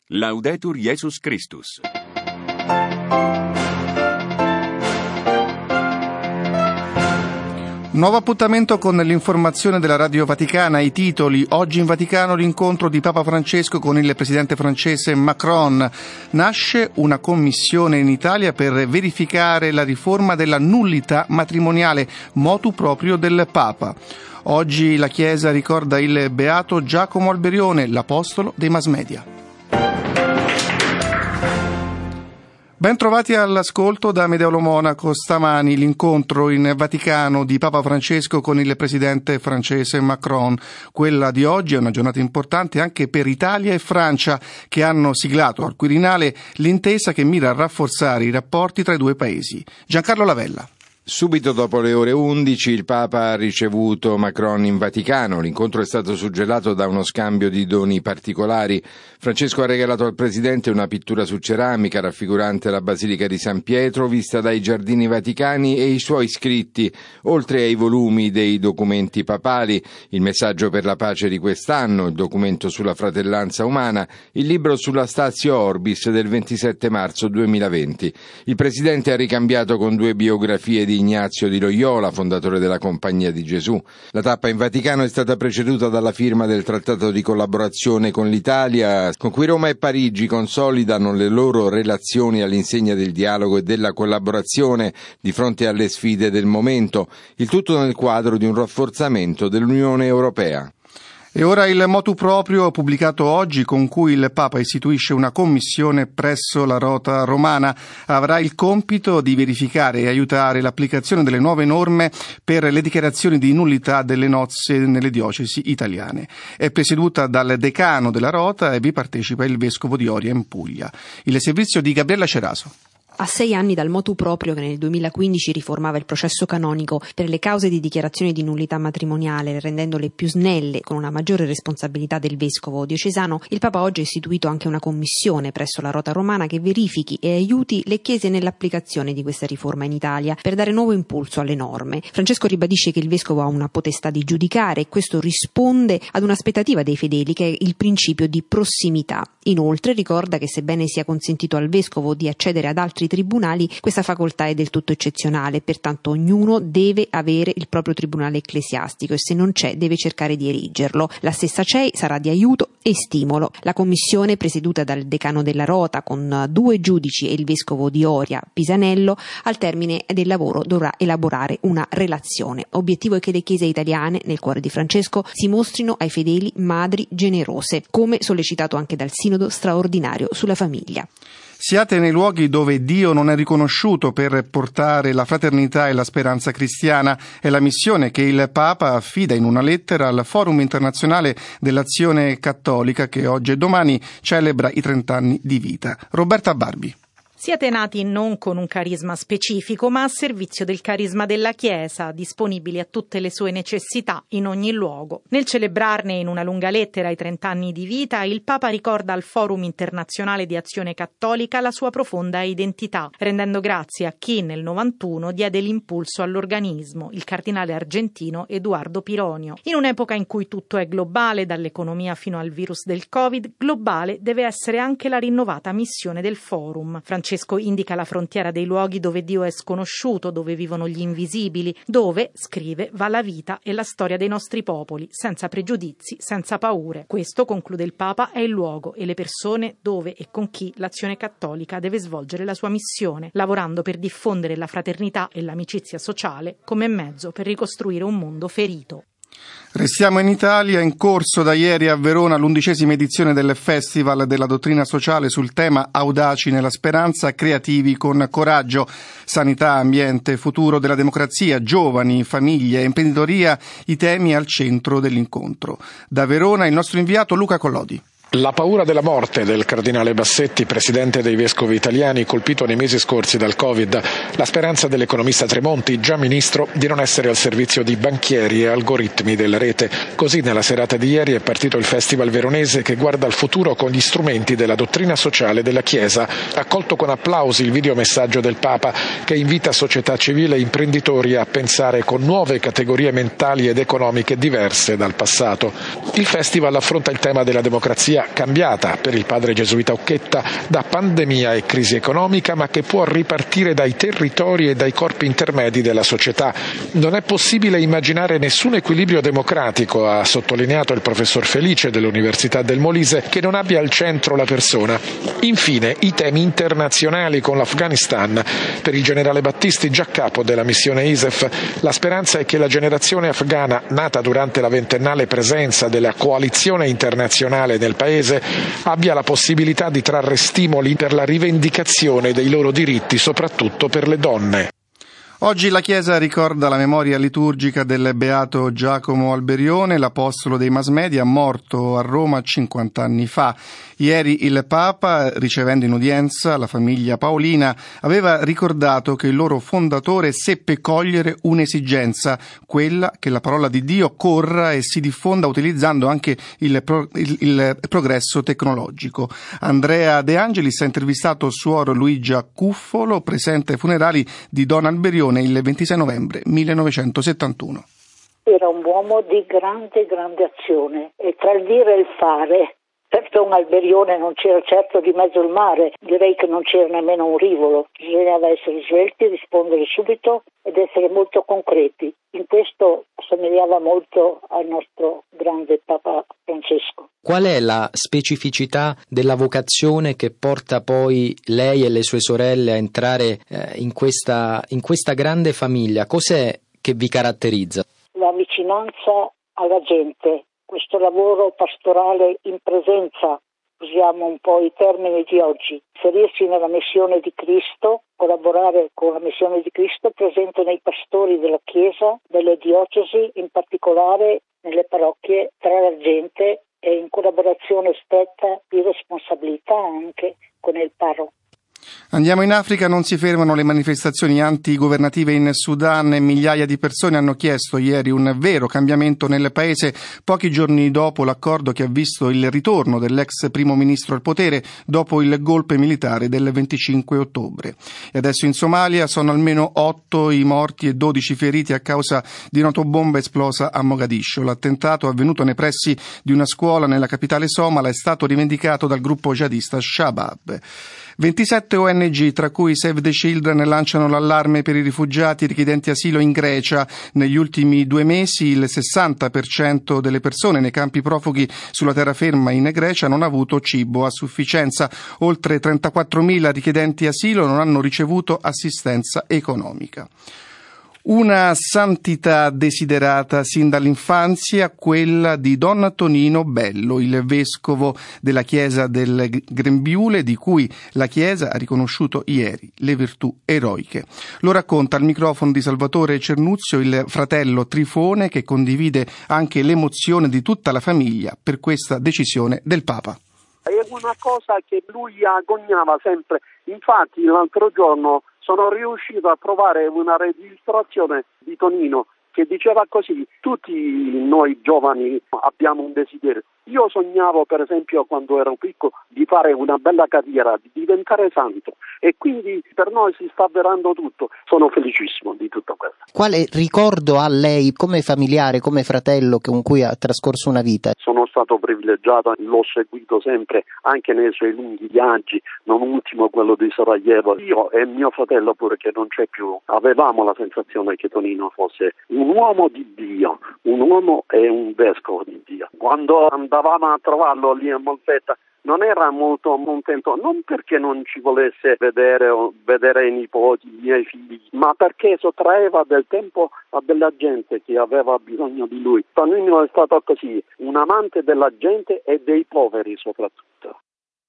Laudetur Jesus Christus. Nuovo appuntamento con l'informazione della Radio Vaticana. I titoli: oggi in Vaticano l'incontro di Papa Francesco con il presidente francese Macron. Nasce una commissione in Italia per verificare la riforma della nullità matrimoniale, motu proprio del Papa. Oggi la Chiesa ricorda il beato Giacomo Alberione, l'apostolo dei mass media. Ben trovati all'ascolto da Medeolo Monaco. Stamani l'incontro in Vaticano di Papa Francesco con il presidente francese Macron. Quella di oggi è una giornata importante anche per Italia e Francia, che hanno siglato al Quirinale l'intesa che mira a rafforzare i rapporti tra i due paesi. Giancarlo Lavella. Subito dopo le ore 11 il Papa ha ricevuto Macron in Vaticano. L'incontro è stato suggellato da uno scambio di doni particolari. Francesco ha regalato al Presidente una pittura su ceramica raffigurante la Basilica di San Pietro vista dai Giardini Vaticani e i suoi scritti, oltre ai volumi dei documenti papali, il messaggio per la pace di quest'anno, il documento sulla fratellanza umana, il libro sulla Statio Orbis del 27 marzo 2020. Il Presidente ha ricambiato con due biografie di Ignazio di Loyola, fondatore della Compagnia di Gesù. La tappa in Vaticano è stata preceduta dalla firma del trattato di collaborazione con l'Italia, con cui Roma e Parigi consolidano le loro relazioni all'insegna del dialogo e della collaborazione di fronte alle sfide del momento, il tutto nel quadro di un rafforzamento dell'Unione Europea. E ora il motu proprio pubblicato oggi, con cui il Papa istituisce una commissione presso la Rota Romana. Avrà il compito di verificare e aiutare l'applicazione delle nuove norme per le dichiarazioni di nullità delle nozze nelle diocesi italiane. È presieduta dal decano della Rota e vi partecipa il vescovo di Oria in Puglia. Il servizio di Gabriella Ceraso. A 6 anni dal motu proprio che nel 2015 riformava il processo canonico per le cause di dichiarazione di nullità matrimoniale, rendendole più snelle con una maggiore responsabilità del vescovo diocesano, il Papa oggi ha istituito anche una commissione presso la Rota Romana che verifichi e aiuti le chiese nell'applicazione di questa riforma in Italia per dare nuovo impulso alle norme. Francesco ribadisce che il vescovo ha una potestà di giudicare e questo risponde ad un'aspettativa dei fedeli che è il principio di prossimità. Inoltre ricorda che sebbene sia consentito al vescovo di accedere ad altri tribunali, questa facoltà è del tutto eccezionale, pertanto ognuno deve avere il proprio tribunale ecclesiastico e se non c'è deve cercare di erigerlo. La stessa CEI sarà di aiuto e stimolo. La commissione, presieduta dal decano della Rota con 2 giudici e il vescovo di Oria, Pisanello, al termine del lavoro dovrà elaborare una relazione. Obiettivo è che le chiese italiane, nel cuore di Francesco, si mostrino ai fedeli madri generose, come sollecitato anche dal Sinodo straordinario sulla famiglia. Siate nei luoghi dove Dio non è riconosciuto per portare la fraternità e la speranza cristiana. È la missione che il Papa affida in una lettera al Forum Internazionale dell'Azione Cattolica che oggi e domani celebra i 30 anni di vita. Roberta Barbi. Siete nati non con un carisma specifico, ma a servizio del carisma della Chiesa, disponibili a tutte le sue necessità in ogni luogo. Nel celebrarne in una lunga lettera i 30 anni di vita, il Papa ricorda al Forum Internazionale di Azione Cattolica la sua profonda identità, rendendo grazie a chi nel 91 diede l'impulso all'organismo, il cardinale argentino Eduardo Pironio. In un'epoca in cui tutto è globale, dall'economia fino al virus del Covid, globale deve essere anche la rinnovata missione del Forum. Francesco indica la frontiera dei luoghi dove Dio è sconosciuto, dove vivono gli invisibili, dove, scrive, va la vita e la storia dei nostri popoli, senza pregiudizi, senza paure. Questo, conclude il Papa, è il luogo e le persone dove e con chi l'Azione Cattolica deve svolgere la sua missione, lavorando per diffondere la fraternità e l'amicizia sociale come mezzo per ricostruire un mondo ferito. Restiamo in Italia. In corso da ieri a Verona l'11ª edizione del Festival della Dottrina Sociale sul tema Audaci nella Speranza, creativi con coraggio. Sanità, ambiente, futuro della democrazia, giovani, famiglie, imprenditoria, i temi al centro dell'incontro. Da Verona il nostro inviato Luca Collodi. La paura della morte del cardinale Bassetti, presidente dei vescovi italiani, colpito nei mesi scorsi dal Covid, la speranza dell'economista Tremonti, già ministro, di non essere al servizio di banchieri e algoritmi della rete. Così nella serata di ieri è partito il Festival veronese che guarda al futuro con gli strumenti della dottrina sociale della Chiesa. Accolto con applausi il videomessaggio del Papa che invita società civile e imprenditori a pensare con nuove categorie mentali ed economiche diverse dal passato. Il Festival affronta il tema della democrazia storia cambiata per il padre gesuita Occhetta da pandemia e crisi economica, ma che può ripartire dai territori e dai corpi intermedi della società. Non è possibile immaginare nessun equilibrio democratico, ha sottolineato il professor Felice dell'Università del Molise, che non abbia al centro la persona. Infine, i temi internazionali con l'Afghanistan. Per il generale Battisti, già capo della missione ISEF, la speranza è che la generazione afghana, nata durante la ventennale presenza della coalizione internazionale nel paese, abbia la possibilità di trarre stimoli per la rivendicazione dei loro diritti, soprattutto per le donne. Oggi la Chiesa ricorda la memoria liturgica del beato Giacomo Alberione, l'apostolo dei mass media, morto a Roma 50 anni fa. Ieri il Papa, ricevendo in udienza la famiglia Paolina, aveva ricordato che il loro fondatore seppe cogliere un'esigenza, quella che la parola di Dio corra e si diffonda utilizzando anche il progresso tecnologico. Andrea De Angelis ha intervistato suor Luigia Cuffolo, presente ai funerali di Don Alberione il 26 novembre 1971. Era un uomo di grande azione e tra il dire e il fare, per Don Alberione non c'era certo di mezzo il mare, direi che non c'era nemmeno un rivolo, bisognava essere svelti, rispondere subito ed essere molto concreti. In questo somigliava molto al nostro grande Papa Francesco. Qual è la specificità della vocazione che porta poi lei e le sue sorelle a entrare in questa grande famiglia? Cos'è che vi caratterizza? La vicinanza alla gente, questo lavoro pastorale in presenza, usiamo un po' i termini di oggi, inserirsi nella missione di Cristo, collaborare con la missione di Cristo presente nei pastori della Chiesa, delle diocesi, in particolare nelle parrocchie, tra la gente e in collaborazione stretta di responsabilità anche con il parroco. Andiamo in Africa, non si fermano le manifestazioni antigovernative in Sudan e migliaia di persone hanno chiesto ieri un vero cambiamento nel paese pochi giorni dopo l'accordo che ha visto il ritorno dell'ex primo ministro al potere dopo il golpe militare del 25 ottobre. E adesso in Somalia sono almeno 8 i morti e 12 feriti a causa di un'autobomba esplosa a Mogadiscio. L'attentato avvenuto nei pressi di una scuola nella capitale somala è stato rivendicato dal gruppo jihadista Shabab. 27 ONG, tra cui Save the Children, lanciano l'allarme per i rifugiati richiedenti asilo in Grecia. Negli ultimi 2 mesi il 60% delle persone nei campi profughi sulla terraferma in Grecia non ha avuto cibo a sufficienza. Oltre 34.000 richiedenti asilo non hanno ricevuto assistenza economica. Una santità desiderata sin dall'infanzia, quella di Don Tonino Bello, il vescovo della chiesa del Grembiule, di cui la chiesa ha riconosciuto ieri le virtù eroiche. Lo racconta al microfono di Salvatore Cernuzio il fratello Trifone, che condivide anche l'emozione di tutta la famiglia per questa decisione del Papa. È una cosa che lui agognava sempre. Infatti l'altro giorno sono riuscito a trovare una registrazione di Tonino che diceva così: tutti noi giovani abbiamo un desiderio. Io sognavo, per esempio, quando ero piccolo, di fare una bella carriera, di diventare santo, e quindi per noi si sta avverando tutto. Sono felicissimo di tutto questo. Quale ricordo ha lei come familiare, come fratello con cui ha trascorso una vita? Sono stato privilegiato, l'ho seguito sempre anche nei suoi lunghi viaggi, non ultimo quello di Sarajevo. Io e mio fratello, pure che non c'è più, avevamo la sensazione che Tonino fosse un uomo di Dio, un uomo e un vescovo di Dio. Quando andavamo a trovarlo lì a Molfetta non era molto contento, non perché non ci volesse vedere o vedere i nipoti, i miei figli, ma perché sottraeva del tempo a della gente che aveva bisogno di lui. Tonino è stato così, un amante della gente e dei poveri soprattutto.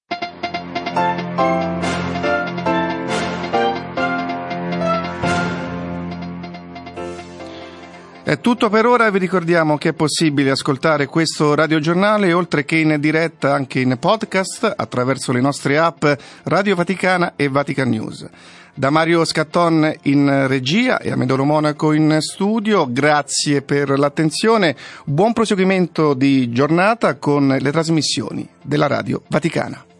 È tutto per ora, vi ricordiamo che è possibile ascoltare questo radiogiornale oltre che in diretta anche in podcast attraverso le nostre app Radio Vaticana e Vatican News. Da Mario Scatton in regia e a Medoro Monaco in studio, grazie per l'attenzione, buon proseguimento di giornata con le trasmissioni della Radio Vaticana.